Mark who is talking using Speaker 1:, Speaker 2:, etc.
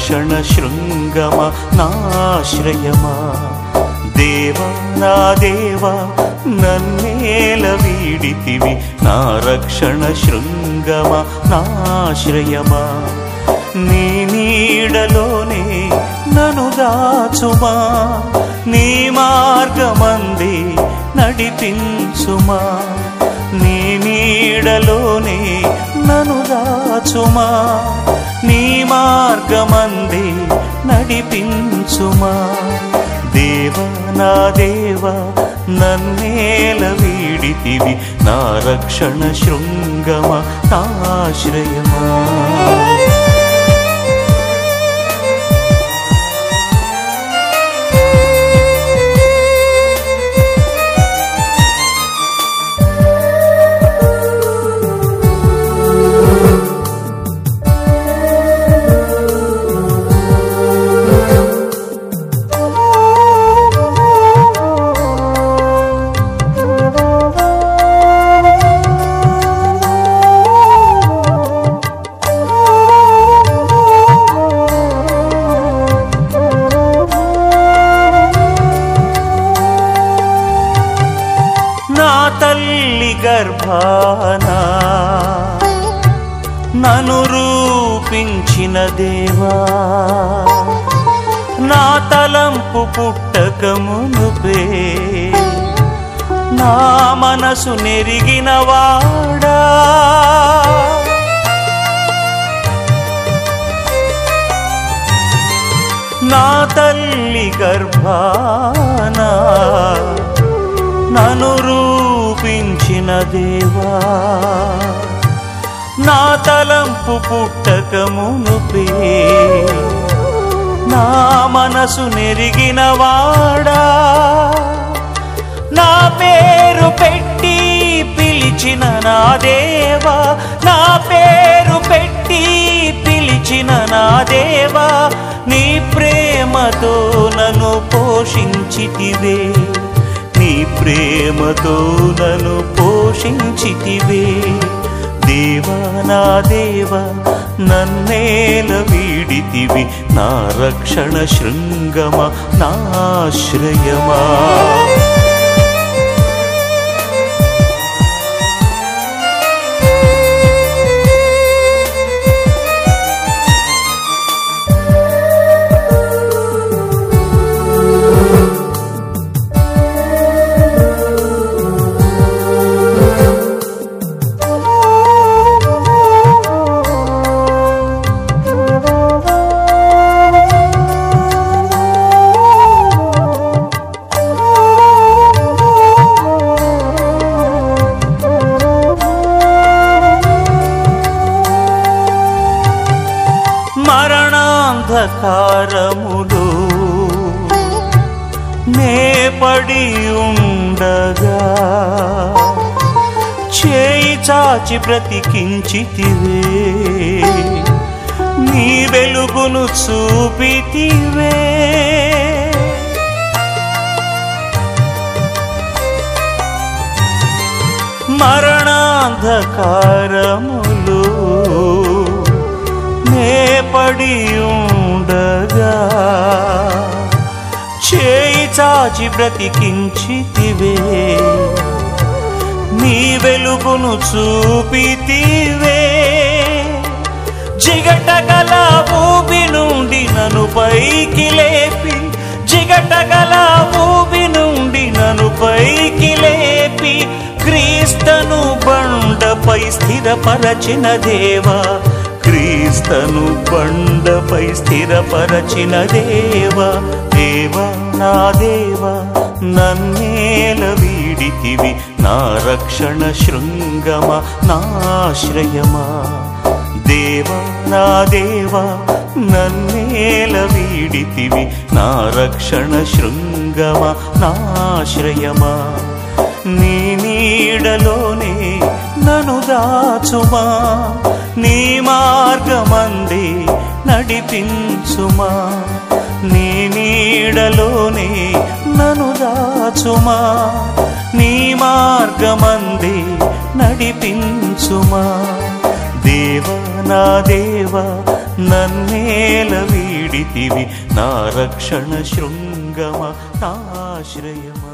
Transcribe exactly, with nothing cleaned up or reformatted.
Speaker 1: రక్షణ శృంగమా నాశ్రయమా. దేవా నా దేవా నన్నేల వీడితివి, నా రక్షణ శృంగమా నాశ్రయమా. నీ నీడలోనే నను దాచుమా, నీ మార్గమందే నడిపించుమా. నీ నీడలోనే నను దాచుమా, నీ మార్గమందే నడిపించుమా. దేవా నా దేవా నన్నేల వీడితివి, నా రక్షణ శృంగమా నాశ్రయమా. నా తల్లి గర్భాన నను రూపించిన దేవా, నా తలంపు పుట్టక మునుపే నా మనసు నెరిగిన వాడా. నా తల్లి గర్భాన నను రూపించిన దేవా, నా తలంపు పుట్టక మునుపే నా మనసు నెరిగిన వాడా. నా పేరు పెట్టి పిలిచిన నా దేవా, నా పేరు పెట్టి పిలిచిన నా దేవా, నీ ప్రేమతో నన్ను పోషించితివే, నీ ప్రేమతో నన్ను పోషించితివే. దేవా నా దేవా నన్నేల వీడితివి, నా రక్షణ శృంగమా నాశ్రయమా. మరణాంధకారములో నే పడి ఉండగా చేయి చాచి బ్రతికించితివే, నీ వెలుగును చూపితివే. మరణాంధకారములో నే పడి ఉండగా చేయి చాచి బ్రతికించితివే, నీ వెలుగును చూపితివే. జిగటగల ఊబి నుండి నన్ను పైకి లేపి, జిగటగల ఊబి నుండి నన్ను పైకి లేపి, క్రీస్తును బండపై స్థిరపరచిన దేవా, క్రీస్తును బండపై స్థిరపరచిన దేవా. దేవా నా దేవా నన్నేల వీడితివి, నా రక్షణ శృంగమా నాశ్రయమా. దేవా నా దేవా నన్నేల వీడితివి, నా రక్షణ శృంగమా నాశ్రయమా. నీ నీడలోనే నను దాచుమా, నీ మార్గమందే నడిపించుమా. నీ నీడలోనే నను దాచుమా, నీ మార్గమందే నడిపించుమా. దేవా నా దేవా నన్నేల వీడితివి నా రక్షణ శృంగమ నాశ్రయమా.